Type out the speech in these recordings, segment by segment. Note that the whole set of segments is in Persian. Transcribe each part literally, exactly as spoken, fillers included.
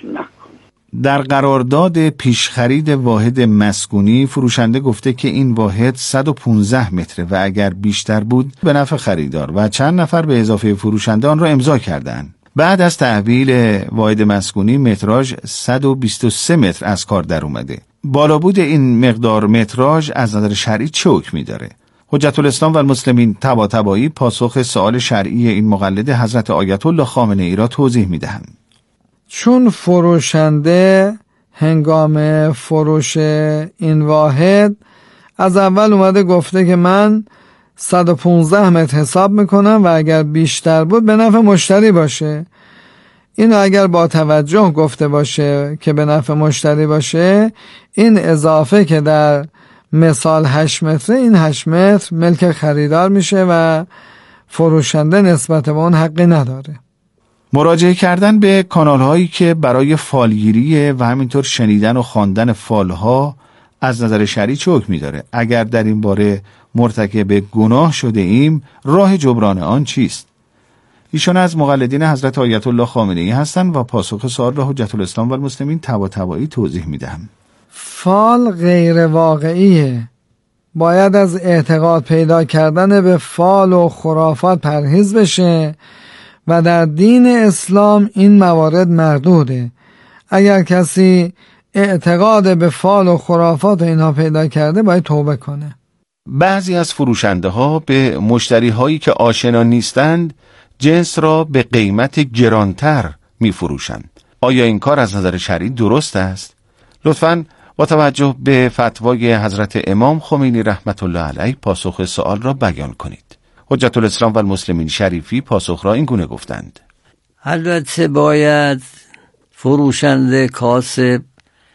نکن. در قرارداد پیشخرید واحد مسکونی فروشنده گفته که این واحد صد و پانزده متره و اگر بیشتر بود به نفع خریدار و چند نفر به اضافه فروشنده آن را امضا کردند. بعد از تحویل واحد مسکونی متراژ صد و بیست و سه متر از کار در اومده. بالابود این مقدار متراژ از نظر شرعی چه حکمی داره؟ حجت الاسلام و المسلمین طباطبایی پاسخ سوال شرعی این مقلد حضرت آیت الله خامنه ای را توضیح میدهند. چون فروشنده هنگام فروش این واحد از اول اومده گفته که من صد و پانزده متر حساب میکنم و اگر بیشتر بود به نفع مشتری باشه، این اگر با توجه گفته باشه که به نفع مشتری باشه، این اضافه که در مثال هشت متر، این هشت متر ملک خریدار میشه و فروشنده نسبت به اون حقی نداره. مراجعه کردن به کانال هایی که برای فالگیری و همینطور شنیدن و خواندن فالها از نظر شرعی چه حکمی داره؟ اگر در این باره مرتکب گناه شده ایم، راه جبران آن چیست؟ ایشان از مقلدین حضرت آیت الله خامنه ای هستند و پاسخ سوال را حجت الاسلام و المسلمین طباطبایی توضیح میدهم. فال غیر واقعیه. باید از اعتقاد پیدا کردن به فال و خرافات پرهیز بشه و در دین اسلام این موارد مردوده. اگر کسی اعتقاد به فال و خرافات و اینها پیدا کرده باید توبه کنه. بعضی از فروشنده ها به مشتری هایی که آشنا نیستند جنس را به قیمت گرانتر می فروشند. آیا این کار از نظر شرعی درست است؟ لطفاً با توجه به فتوای حضرت امام خمینی رحمت الله علیه پاسخ سوال را بیان کنید. حجت الاسلام و المسلمین شریفی پاسخ را این گونه گفتند. البته باید فروشنده کاسب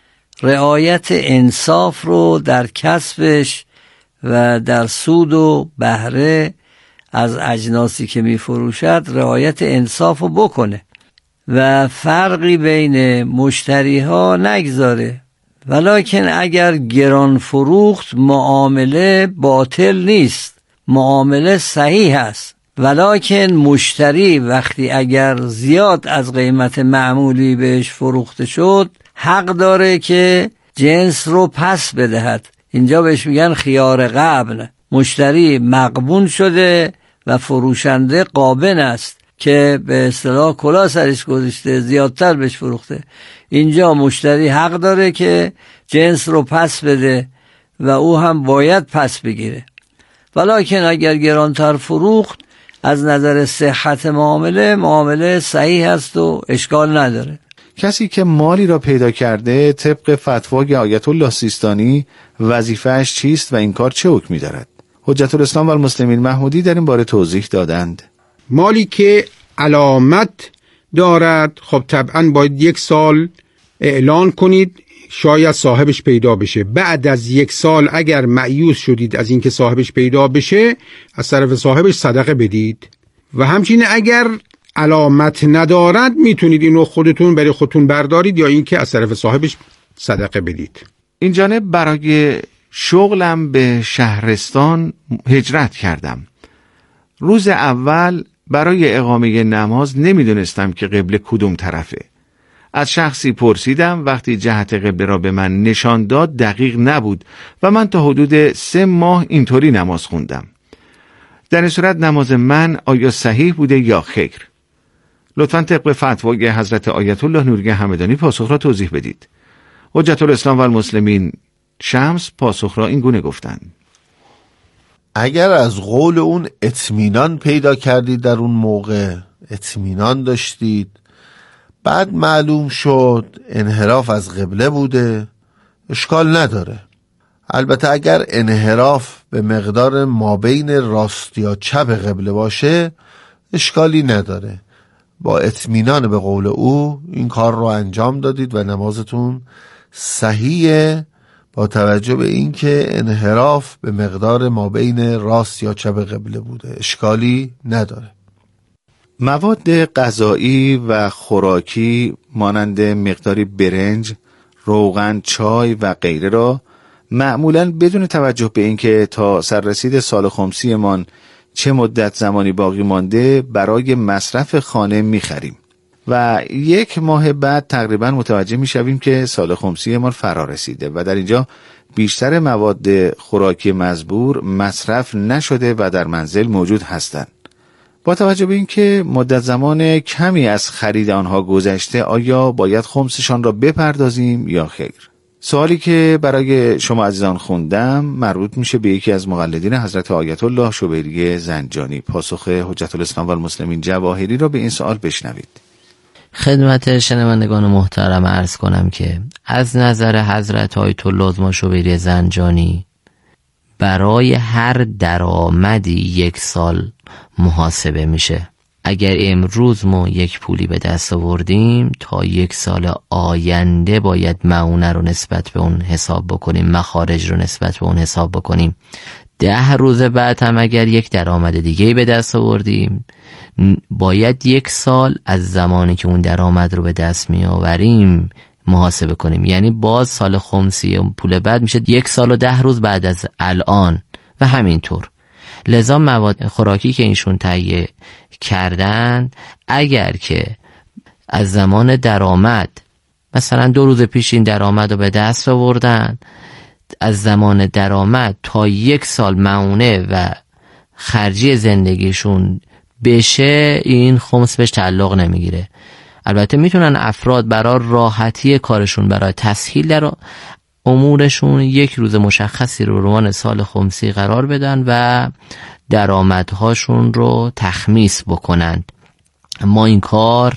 رعایت انصاف رو در کسبش و در سود و بهره از اجناسی که می فروشد رعایت انصاف رو بکنه و فرقی بین مشتری ها نگذاره. ولکن اگر گران فروخت معامله باطل نیست، معامله صحیح است. ولکن مشتری وقتی اگر زیاد از قیمت معمولی بهش فروخته شد حق داره که جنس رو پس بدهد. اینجا بهش میگن خیار قبل. مشتری مغبون شده و فروشنده قابن است که به اصطلاح کلاه سرش گذاشته، زیادتر بهش فروخته. اینجا مشتری حق داره که جنس رو پس بده و او هم باید پس بگیره. ولکن اگر گرانتر فروخت از نظر صحت معامله معامله صحیح است و اشکال نداره. کسی که مالی را پیدا کرده طبق فتوای آیت الله سیستانی وظیفه‌اش چیست و این کار چه حکمی دارد؟ حجت الاسلام و المسلمین محمودی در این باره توضیح دادند. مالی که علامت دارد خب طبعا باید یک سال اعلان کنید شاید صاحبش پیدا بشه. بعد از یک سال اگر مایوس شدید از اینکه صاحبش پیدا بشه از طرف صاحبش صدقه بدید و همچنین اگر علامت ندارد میتونید اینو خودتون برای خودتون بردارید یا اینکه از طرف صاحبش صدقه بدید. این جانب برای شغلم به شهرستان هجرت کردم. روز اول برای اقامه نماز نمیدونستم که قبله کدوم طرفه. از شخصی پرسیدم، وقتی جهت قبله را به من نشان داد دقیق نبود و من تا حدود سه ماه اینطوری نماز خوندم. در این صورت نماز من آیا صحیح بوده یا خیر؟ لطفاً طبق فتوای حضرت آیت الله نوری همدانی پاسخ را توضیح بدید. حجت الاسلام و المسلمین شمس پاسخ را این گونه گفتند. اگر از قول اون اطمینان پیدا کردید، در اون موقع اطمینان داشتید، بعد معلوم شد انحراف از قبله بوده، اشکال نداره. البته اگر انحراف به مقدار مابین راست یا چپ قبله باشه اشکالی نداره. با اطمینان به قول او این کار رو انجام دادید و نمازتون صحیحه با توجه به اینکه انحراف به مقدار مابین راست یا چپ قبله بوده، اشکالی نداره. مواد غذایی و خوراکی مانند مقداری برنج، روغن، چای و غیره را معمولاً بدون توجه به اینکه تا سررسید سال خمسیمان چه مدت زمانی باقی مانده برای مصرف خانه می‌خریم. و یک ماه بعد تقریبا متوجه میشویم که سال خمسی ما فرا رسیده و در اینجا بیشتر مواد خوراکی مزبور مصرف نشده و در منزل موجود هستند. با توجه به اینکه مدت زمان کمی از خرید آنها گذشته، آیا باید خمسشان را بپردازیم یا خیر؟ سوالی که برای شما عزیزان خوندم مربوط میشه به یکی از مقلدین حضرت آیت الله شوبری زنجانی. پاسخ حجت الاسلام و المسلمین جواهری را به این سوال بشنوید. خدمت شنوندگان محترم عرض کنم که از نظر حضرت آیت الله شوبری زنجانی برای هر درآمدی یک سال محاسبه میشه. اگر امروز ما یک پولی به دست آوردیم، تا یک سال آینده باید معونه رو نسبت به اون حساب بکنیم، مخارج رو نسبت به اون حساب بکنیم. ده روز بعد هم اگر یک درآمد دیگه به دست آوردیم، باید یک سال از زمانی که اون درآمد رو به دست می آوریم محاسبه کنیم. یعنی باز سال خمسی پول بعد میشه یک سال و ده روز بعد از الان و همینطور. لذا مواد خوراکی که ایشون تهیه کردن، اگر که از زمان درآمد مثلا دو روز پیش این درآمد رو به دست آوردن، از زمان درآمد تا یک سال معونه و خرجی زندگیشون بشه، این خمس بهش تعلق نمیگیره. البته میتونن افراد برای راحتی کارشون، برای تسهیل در امورشون، یک روز مشخصی رو روان سال خمسی قرار بدن و درآمدهاشون رو تخمیس بکنند، اما این کار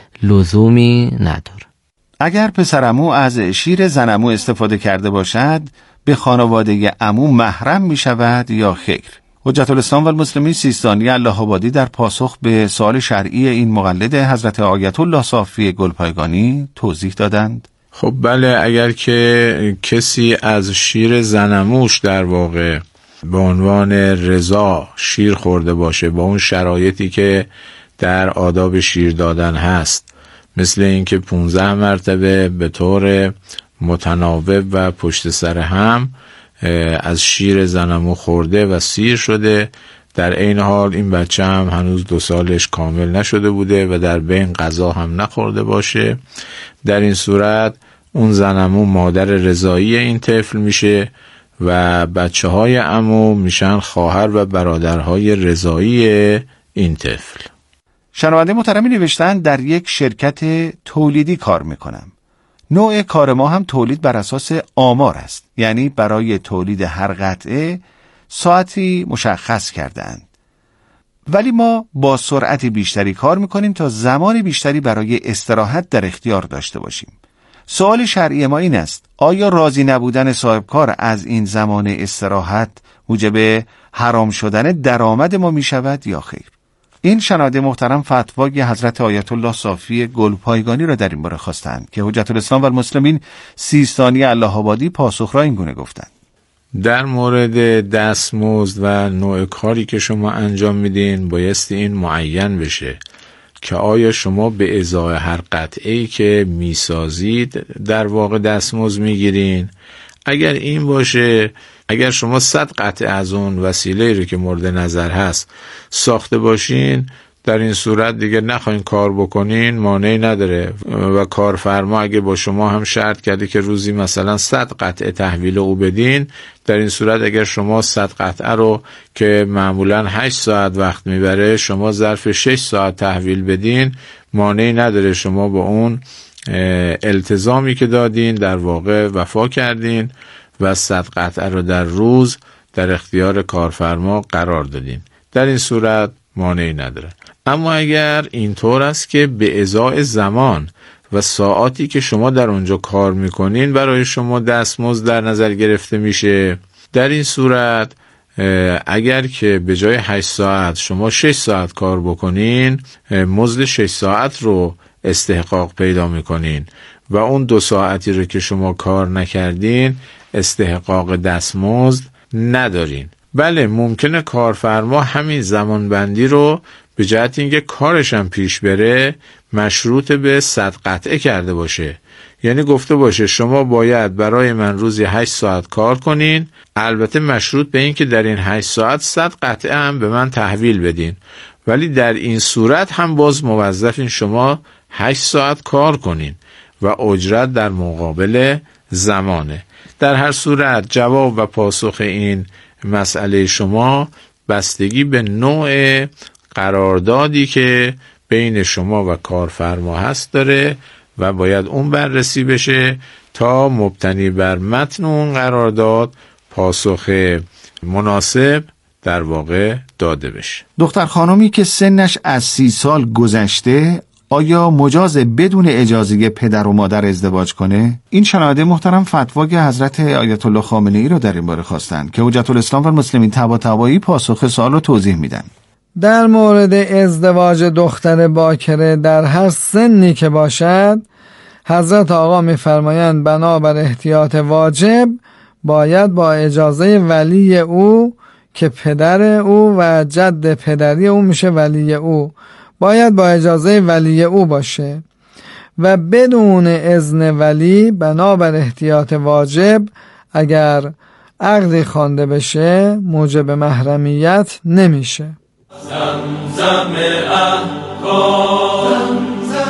لزومی نداره. اگر پسرعمو از شیر زنعمو استفاده کرده باشد، به خانواده عمو محرم می شود یا خیر؟ حجت الاسلام و المسلمین سیستانی الله آبادی در پاسخ به سوال شرعی این مقلد حضرت آیت الله صافی گلپایگانی توضیح دادند. خب بله، اگر که کسی از شیر زنموش در واقع به عنوان رضا شیر خورده باشه، با اون شرایطی که در آداب شیر دادن هست، مثل اینکه پونزده مرتبه به طور متناوب و پشت سر هم از شیر زنمو خورده و سیر شده، در این حال این بچه هم هنوز دو سالش کامل نشده بوده و در بین غذا هم نخورده باشه، در این صورت اون زنمو مادر رضایی این طفل میشه و بچه های عمو میشن خواهر و برادرهای رضایی این طفل. شنونده محترمی نوشتن در یک شرکت تولیدی کار میکنم. نوع کار ما هم تولید بر اساس آمار است، یعنی برای تولید هر قطعه ساعتی مشخص کردند، ولی ما با سرعت بیشتری کار میکنیم تا زمان بیشتری برای استراحت در اختیار داشته باشیم. سوال شرعی ما این است: آیا راضی نبودن صاحب کار از این زمان استراحت موجب حرام شدن درآمد ما می شود یا خیر؟ این شنونده محترم فتوای حضرت آیت الله صافی گلپایگانی را در این باره خواستند که حجت الاسلام و المسلمین سیستانی الله آبادی پاسخ را این گونه گفتند. در مورد دستمزد و نوع کاری که شما انجام میدین بایستی این معین بشه که آیا شما به ازای هر قطعه‌ای که میسازید در واقع دستمزد میگیرین. اگر این باشه، اگر شما صد قطعه از اون وسیله رو که مورد نظر هست ساخته باشین، در این صورت دیگه نخواین کار بکنین مانعی نداره و کارفرما اگه با شما هم شرط کرده که روزی مثلا صد قطعه تحویل او بدین، در این صورت اگر شما صد قطعه رو که معمولا هشت ساعت وقت میبره شما ظرف شش ساعت تحویل بدین، مانعی نداره، شما با اون التزامی که دادین در واقع وفا کردین و صد قطعه رو در روز در اختیار کارفرما قرار دادین، در این صورت مانعی نداره. اما اگر اینطور است که به ازای زمان و ساعاتی که شما در اونجا کار میکنین برای شما دستمزد در نظر گرفته میشه، در این صورت اگر که به جای هشت ساعت شما شش ساعت کار بکنین، مزد شش ساعت رو استحقاق پیدا میکنین و اون دو ساعتی رو که شما کار نکردین استحقاق دستمزد ندارین. بله، ممکنه کارفرما همین زمانبندی رو به جهت اینکه کارش هم پیش بره مشروط به صد قطعه کرده باشه، یعنی گفته باشه شما باید برای من روزی هشت ساعت کار کنین، البته مشروط به این که در این هشت ساعت صد قطعه هم به من تحویل بدین ولی در این صورت هم باز موظفین شما هشت ساعت کار کنین و اجرت در مقابل زمانه. در هر صورت جواب و پاسخ این مسئله شما بستگی به نوع قراردادی که بین شما و کارفرما هست داره و باید اون بررسی بشه تا مبتنی بر متن اون قرارداد پاسخ مناسب در واقع داده بشه. دختر خانمی که سنش از سی سال گذشته آیا مجاز بدون اجازه پدر و مادر ازدواج کنه؟ این شنونده محترم فتوای حضرت آیت الله خامنه ای رو در این باره خواستن که حجت الاسلام و المسلمین طباطبایی پاسخ سوال رو توضیح میدن. در مورد ازدواج دختر باکره در هر سنی که باشد، حضرت آقا میفرمایند بنابر احتیاط واجب باید با اجازه ولی او که پدر او و جد پدری او میشه ولی او، باید با اجازه ولی او باشه و بدون اذن ولی بنابر احتیاط واجب اگر عقدی خوانده بشه موجب محرمیت نمیشه. زمزم احکام.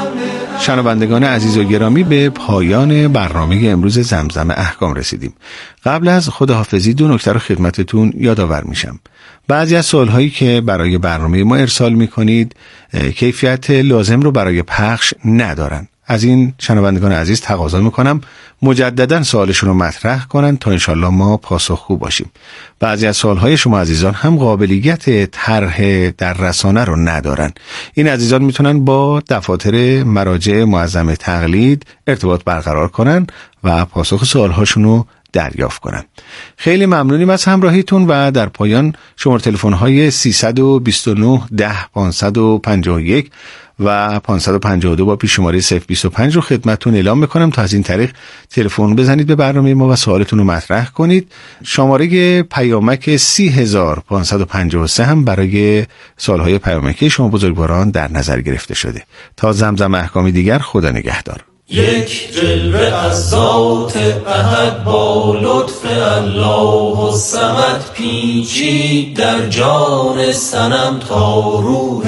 شنوندگان عزیز و گرامی، به پایان برنامه امروز زمزم احکام رسیدیم. قبل از خداحافظی دو نکته رو خدمتتون یادآور میشم. بعضی از سوالهایی که برای برنامه ما ارسال میکنید کیفیت لازم رو برای پخش ندارن. از این شنوندگان عزیز تقاضا میکنم مجددا سوالشون رو مطرح کنن تا انشالله ما پاسخگو باشیم. بعضی از سوالهای شما عزیزان هم قابلیت طرح در رسانه رو ندارن. این عزیزان میتونن با دفاتر مراجع معظم تقلید ارتباط برقرار کنن و پاسخ سوالهاشون رو دریافت کنن. خیلی ممنونیم از همراهیتون و در پایان شماره تلفن های سیصد و بیست و نه ده پانصد و پنجاه و یک و پانصد و پنجاه و دو با پیش شماره صفر بیست و پنج رو خدمتتون اعلام میکنم تا از این طریق تلفن بزنید به برنامه ما و سوالتون رو مطرح کنید. شماره پیامک سی هزار پانصد و پنجاه و سه هم برای سوالهای پیامکی شما بزرگواران در نظر گرفته شده. تا زمزم احکامی دیگر، خدا نگهدار. یک جلوه از ذات احد با لطف الله الصمد پیچید در جان صنم تا روح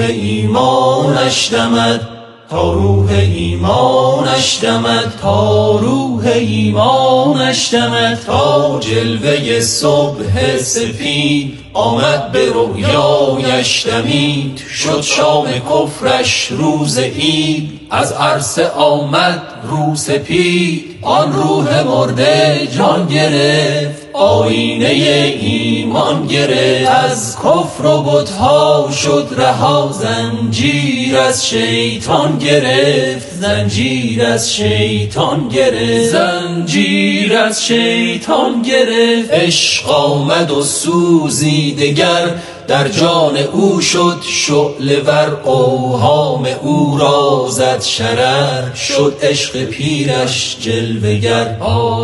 ایمانش دمد، تا روح ایمانش دمد، تا روح ایمانش دمد، تا جلوه صبح سپید آمد به رویایش دمید، شد شام کفرش روز عید، از عرصه آمد رو سپید، آن روح مرده جان گرفت، آینه ایمان گرفت، از کفر و بت‌ها شد رها، زنجیر از شیطان گرفت، زنجیر از شیطان گرفت، زنجیر از شیطان گرفت، عشق آمد و سوزی دگر در جان او شد شعله ور، اوهام او را زد شرر، شد عشق پیرش جلوه گر.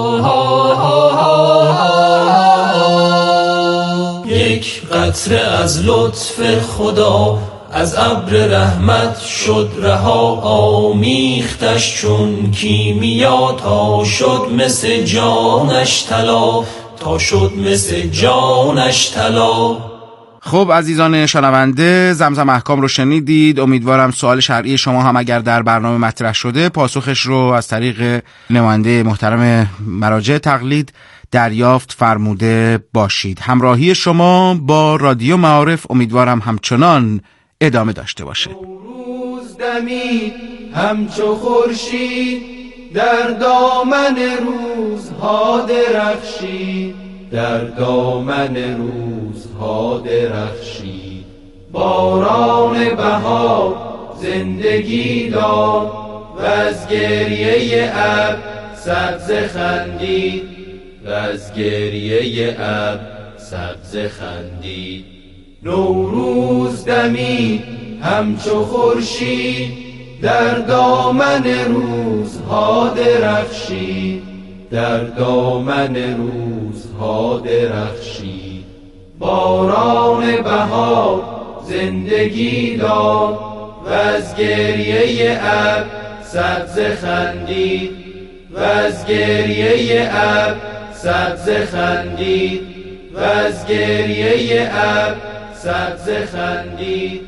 یک قطره از لطف خدا از ابر رحمت شد رها، آمیختش چون کیمیا تا شد مثل جانش طلا، تا شد مثل جانش طلا. خب عزیزان شنونده، زمزم احکام رو شنیدید. امیدوارم سوال شرعی شما هم اگر در برنامه مطرح شده پاسخش رو از طریق نماینده محترم مراجع تقلید دریافت فرموده باشید. همراهی شما با رادیو معارف امیدوارم همچنان ادامه داشته باشه. روز دمید همچو خورشید، در دامن روزها درخشید، در دامن روزها درخشید، باران بهار زندگی داد و از گریه ابر سبزه خندید، و از گریه ابر سبزه خندید. نوروز دمید همچو خورشید، در دامن روزها درخشید، در دامن روزها درخشید، باران بهار زندگی داد و از گریه ابر سبزه خندید، و از گریه ابر سبزه خندید، و از گریه ابر سبزه خندید.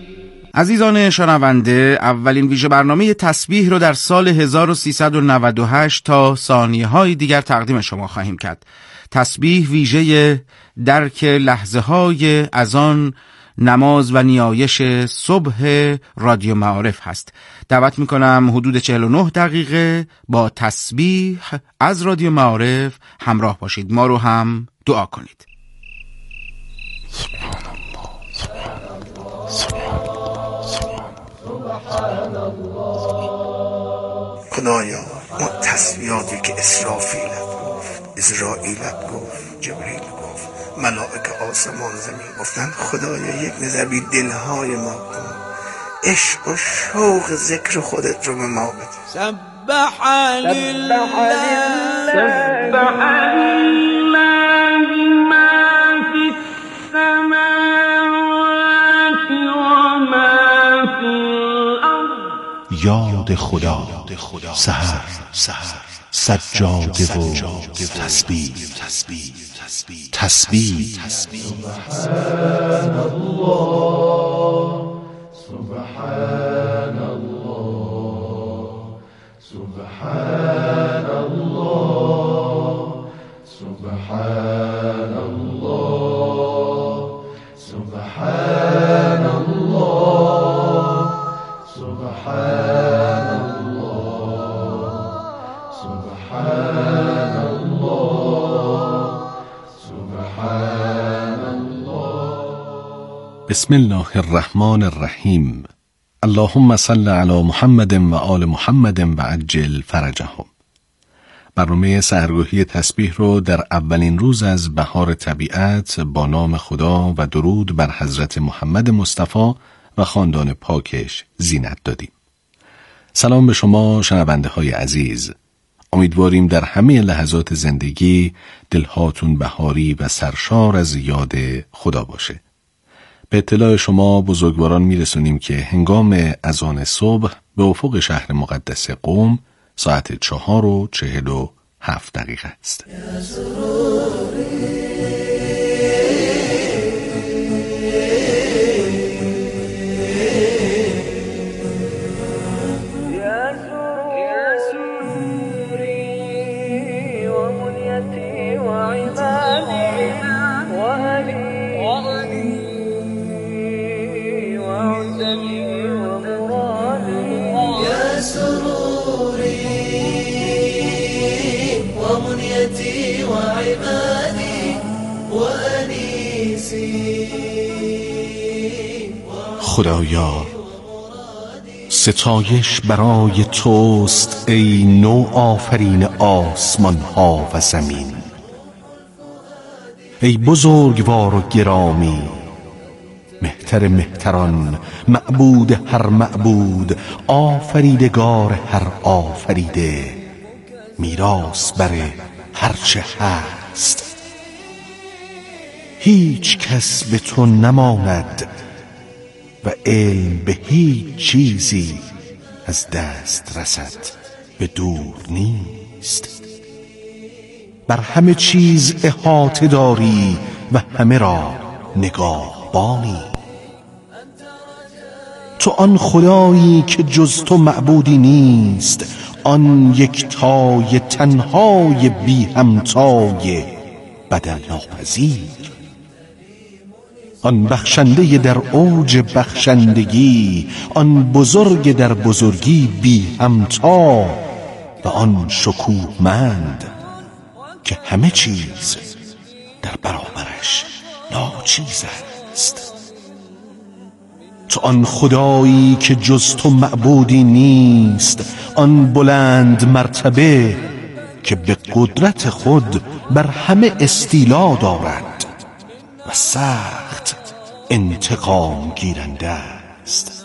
عزیزان شنونده، اولین ویژه برنامه تسبیح رو در سال هزار و سیصد و نود و هشت تا ثانیه های دیگر تقدیم شما خواهیم کرد. تسبیح ویژه درک لحظه های اذان، نماز و نیایش صبح رادیو معارف هست. دعوت میکنم حدود چهل و نه دقیقه با تسبیح از رادیو معارف همراه باشید. ما رو هم دعا کنید. سبحان الله، سبحان الله، سبحان الله، سبحان الله. خدایا ما تسبیحاتی که اسرافیلت گفت، اسرائیلت گفت، جبریل گفت، ملائکه آسمان زمین گفتن، خدایا یک نظر بی دلهای ما کن، عشق و شوق ذکر خودت رو به ما بده. سبح لله سبح لله ما فی السماوات و ما فی الارض. یاد خدا سحر سجاده و تسبیح تسبیح سبحان الله سبحان الله سبحان الله سبحان الله سبحان الله سبحان الله سبحان الله سبحان الله. بسم الله الرحمن الرحیم. اللهم صل علی محمد و آل محمد و عجل فرجهم. برنامه سحرگاهی تسبیح رو در اولین روز از بهار طبیعت با نام خدا و درود بر حضرت محمد مصطفی و خاندان پاکش زینت دادیم. سلام به شما شنونده های عزیز. امیدواریم در همه لحظات زندگی دلهاتون بهاری و سرشار از یاد خدا باشه. به اطلاع شما بزرگواران میرسونیم که هنگام اذان صبح به افق شهر مقدس قم ساعت چهار و چهل و هفت دقیقه است. خدایا ستایش برای توست ای نو آفرین آسمان ها و زمین. ای بزرگوار و گرامی، مهتر مهتران، معبود هر معبود، آفریدگار هر آفریده، میراث بر هر چه هست. هیچ کس به تو نماند و علم به هیچ چیزی از دست رسد به دور نیست. بر همه چیز احاطه داری و همه را نگاهبانی. تو آن خدایی که جز تو معبودی نیست، آن یکتای تنهای بی همتای بدل ناپذیر، آن بخشنده در اوج بخشندگی، آن بزرگ در بزرگی بی همتا و آن شکوهمند که همه چیز در برابرش ناچیز است. تو آن خدایی که جز تو معبودی نیست، آن بلند مرتبه که به قدرت خود بر همه استیلا دارد و سخت انتقام گیرنده است.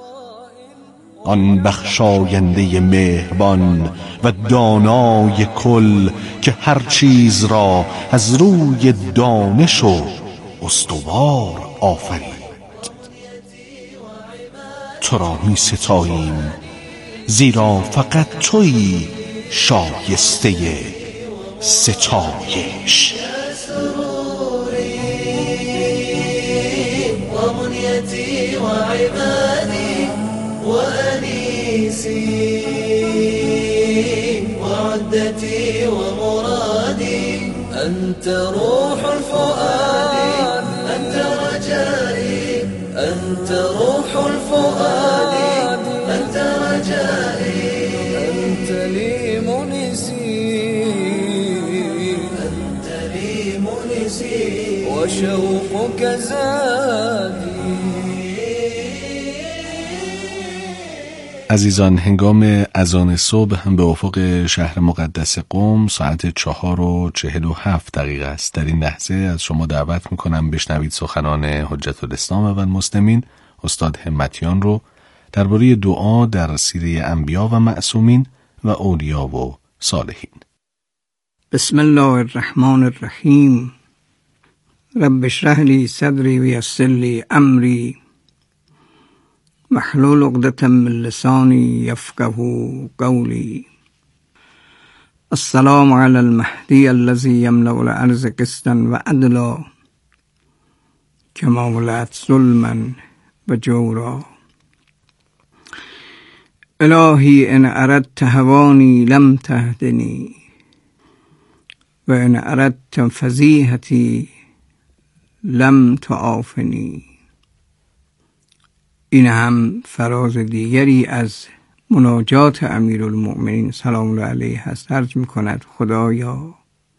آن بخشاینده مهربان و دانای کل که هر چیز را از روی دانش و استوار آفرید. تو را می ستاییم زیرا فقط تویی شایسته ستایش. ومنيتي وعبادي نسيم وعدتي ومرادي أنت روح الفؤاد أنت رجائي أنت روح الفؤاد أنت رجائي أنت لي منسي أنت لي منسي وشوقك زادي. عزیزان، هنگام اذان صبح هم به افق شهر مقدس قم ساعت چهار و چهل و هفت دقیقه است. در این لحظه از شما دعوت میکنم بشنوید سخنان حجت الاسلام و المسلمین استاد همتیان رو درباره دعا در سیره انبیا و معصومین و اولیا و صالحین. بسم الله الرحمن الرحیم. رب اشرح لی صدری ویسر لی امری واحلل عقدة من لسانی یفقهوا قولی. السلام علی المهدی الذی یملأ الارض قسطا و عدلا کما ولعت ظلما و جورا. الهی ان اردت هوانی لم تهدنی و ان اردت فضیحتی لم تعافنی. این هم فراز دیگری از مناجات امیرالمؤمنین سلام الله علیه هست. عرض می کند خدایا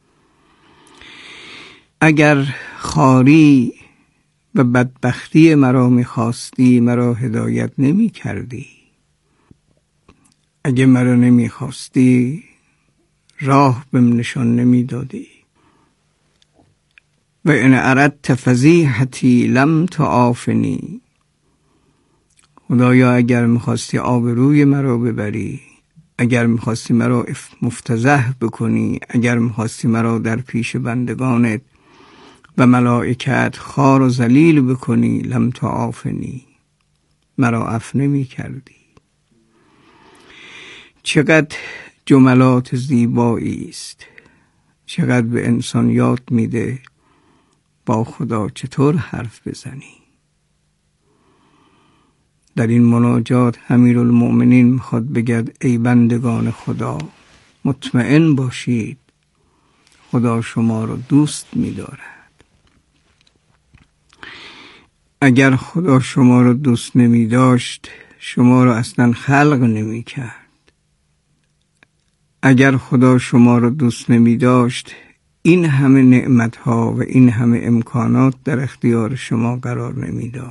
اگر خواری و بدبختی مرا می خواستی مرا هدایت نمی کردی، اگه مرا نمی خواستی راه بهم نشان نمی دادی. و ان اردت فضیحتی لم تعافنی. خدایا اگر میخواستی آبروی مرا ببری، اگر میخواستی مرا مفتضح بکنی، اگر میخواستی مرا در پیش بندگانت و ملائکت خوار و ذلیل بکنی، لم تعافنی، مرا عفو نمی کردی. چقدر جملات زیبایی است، چقدر به انسان یاد میده با خدا چطور حرف بزنی. در این مناجات امیرالمؤمنین میخواد بگد ای بندگان خدا مطمئن باشید خدا شما رو دوست می‌دارد. اگر خدا شما رو دوست نمی داشت شما رو اصلا خلق نمی کرد. اگر خدا شما رو دوست نمی داشت این همه نعمتها و این همه امکانات در اختیار شما قرار نمی داد.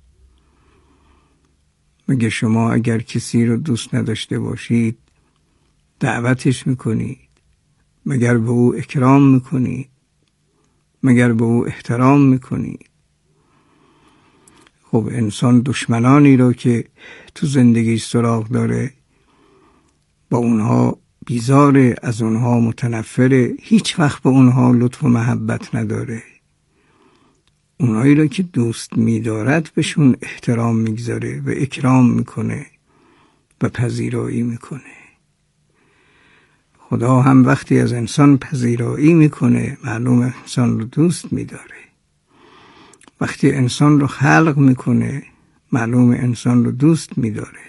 مگه شما اگر کسی رو دوست نداشته باشید دعوتش میکنید؟ مگر به او اکرام میکنید؟ مگر به او احترام میکنید؟ خب انسان دشمنانی رو که تو زندگی سراغ داره با اونها بیزاره، از اونها متنفره، هیچ وقت به اونها لطف و محبت نداره. اونایی رو که دوست می‌دارد بهشون احترام می‌گذاره و اکرام میکنه و پذیرایی میکنه. خدا هم وقتی از انسان پذیرایی میکنه معلوم انسان رو دوست می‌داره. وقتی انسان رو خلق میکنه معلوم انسان رو دوست می‌داره.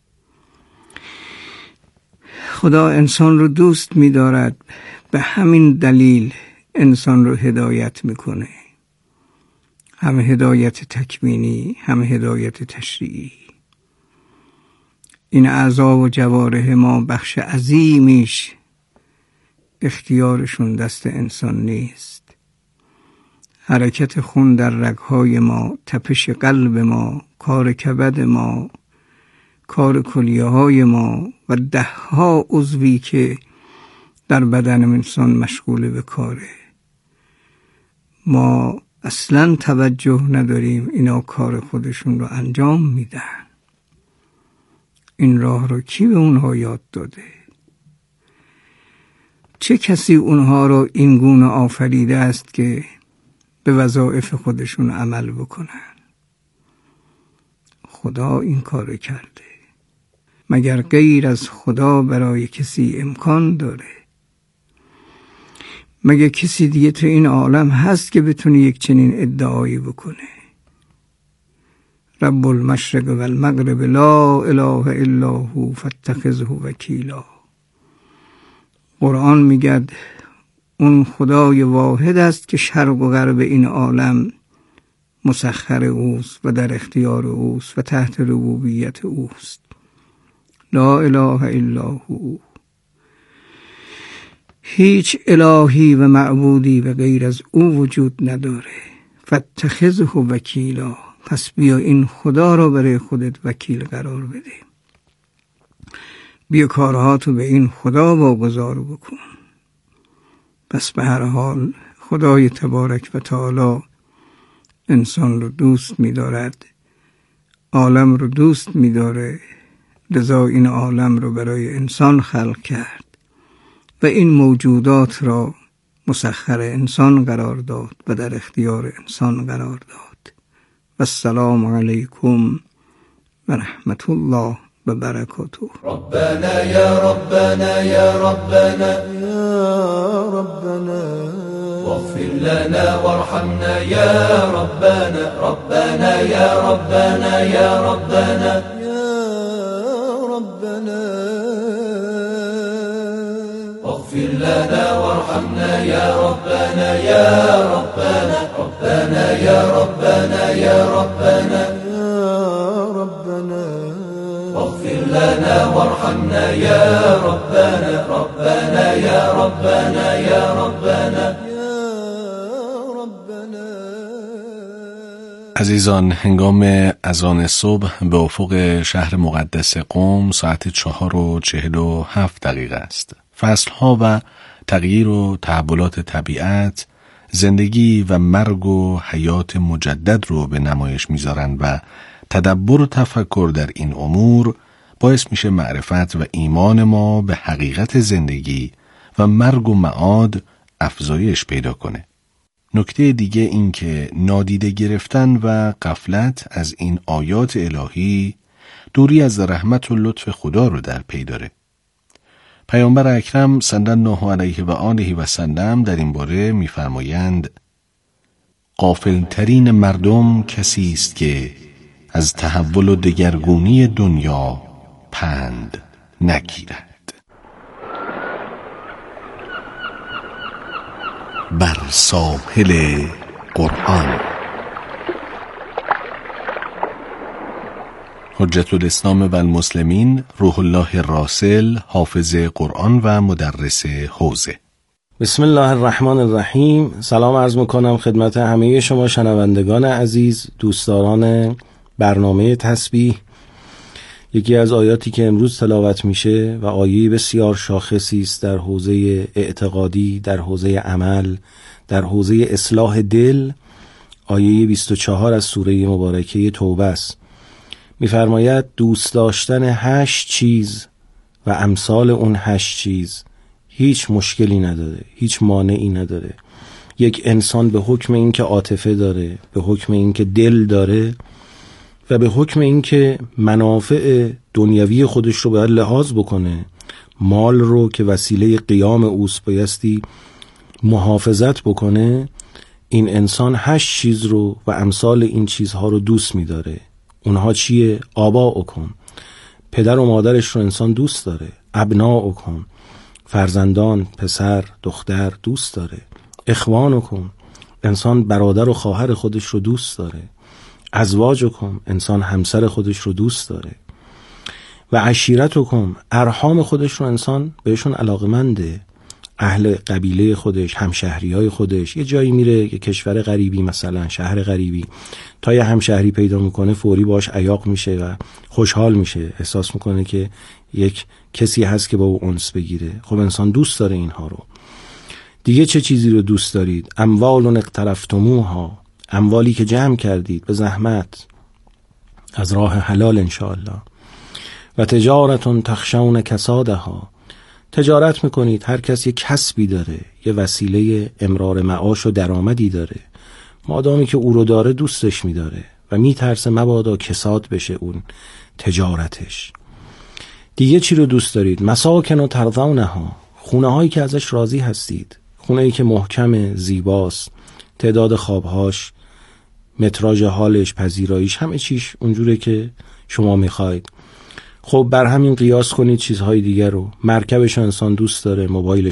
خدا انسان رو دوست می‌دارد، به همین دلیل انسان رو هدایت میکنه، هم هدایت تکوینی هم هدایت تشریعی. این اعضا و جوارح ما بخش عظیمیش اختیارشون دست انسان نیست. حرکت خون در رگهای ما، تپش قلب ما، کار کبد ما، کار کلیه های ما و ده ها عضوی که در بدن انسان مشغول به کاره، ما اصلا توجه نداریم اینا کار خودشون رو انجام میدن. این راه رو کی به اونها یاد داده؟ چه کسی اونها رو این گونه آفریده است که به وظایف خودشون عمل بکنن؟ خدا این کار کرده. مگر غیر از خدا برای کسی امکان داره؟ مگه کسی دیگه تو این عالم هست که بتونه یک چنین ادعایی بکنه؟ رب المشرق و المغرب لا اله الا هو فاتخذه وکیلا. قرآن میگه اون خدای واحد است که شرق و غرب این عالم مسخر اوست و در اختیار اوست و تحت ربوبیت اوست. لا اله الا هو. هیچ الهی و معبودی و غیر از او وجود نداره. فاتخذه وکیلا، پس بیا این خدا را برای خودت وکیل قرار بده. بیا کارهاتو به این خدا واگذار بکن. پس به هر حال خدای تبارک و تعالی انسان رو دوست می‌دارد، عالم رو دوست می‌داره، لذا این عالم رو برای انسان خلق کرد و این موجودات را مسخر انسان قرار داد و در اختیار انسان قرار داد. و السلام علیکم و رحمت الله و برکاته. ربنا یا ربنا یا ربنا یا ربنا واغفر لنا وارحمنا یا ربنا ربنا یا ربنا یا ربنا یا ربنا واغفر لنا وارحمنا یا ربنا یا ربنا ربنا یا ربنا یا ربنا یا ربنا واغفر لنا وارحمنا یا ربنا ربنا یا ربنا یا ربنا. عزیزان، هنگام اذان صبح به افق شهر مقدس قم ساعت چهار و چهل و هفت دقیقه است. فصلها و تغییر و تحولات طبیعت، زندگی و مرگ و حیات مجدد رو به نمایش میذارن و تدبر و تفکر در این امور باعث میشه معرفت و ایمان ما به حقیقت زندگی و مرگ و معاد افزایش پیدا کنه. نکته دیگه این که نادیده گرفتن و غفلت از این آیات الهی دوری از رحمت و لطف خدا رو در پی داره. پیامبر اکرم صلی الله علیه و آله و سلم در این باره می‌فرمایند غافل‌ترین مردم کسی است که از تحول و دگرگونی دنیا پند نگیرد. بر ساحل قرآن. حجت الاسلام و المسلمین روح الله راسل، حافظ قرآن و مدرس حوزه. بسم الله الرحمن الرحیم. سلام عرض میکنم خدمت همه شما شنوندگان عزیز، دوستداران برنامه تسبیح. یکی از آیاتی که امروز تلاوت میشه و آیه بسیار شاخصی است در حوزه اعتقادی، در حوزه عمل، در حوزه اصلاح دل، آیه بیست و چهار از سوره مبارکه توبه است. می‌فرماید دوست داشتن هشت چیز و امثال اون هشت چیز هیچ مشکلی نداره، هیچ مانعی نداره. یک انسان به حکم این که عاطفه داره، به حکم این که دل داره و به حکم این که منافع دنیوی خودش رو باید لحاظ بکنه، مال رو که وسیله قیام اوست بایستی محافظت بکنه، این انسان هشت چیز رو و امثال این چیزها رو دوست می‌داره. اونها چیه؟ آبا کن، پدر و مادرش رو انسان دوست داره. ابنا کن، فرزندان، پسر، دختر دوست داره. اخوان کن، انسان برادر و خواهر خودش رو دوست داره. ازواج کن، انسان همسر خودش رو دوست داره. و عشیرت کن، ارحام خودش رو انسان بهشون علاقمنده. اهل قبیله خودش، همشهری های خودش، یه جایی میره، یه کشور غریبی، مثلا شهر غریبی، تا یه همشهری پیدا میکنه فوری باش عیاق میشه و خوشحال میشه، احساس میکنه که یک کسی هست که با او انس بگیره. خب انسان دوست داره اینها رو. دیگه چه چیزی رو دوست دارید؟ اموال اقترفتموها، اموالی که جمع کردید به زحمت از راه حلال انشاءالله. و تجارتون تخشون کسادها، تجارت میکنید، هر کس یه کسبی داره، یه وسیله امرار معاش و درآمدی داره، مادامی که او رو داره دوستش میداره و میترسه مبادا کساد بشه اون تجارتش. دیگه چی رو دوست دارید؟ مساکن و ترضونها، خونه هایی که ازش راضی هستید، خونه ای که محکم، زیباست، تعداد خوابهاش متراژ حالش، پذیراییش، همه چیش اونجوره که شما میخواید. خب بر همین قیاس کنید چیزهای دیگر رو. مرکبش انسان دوست داره، موبایلش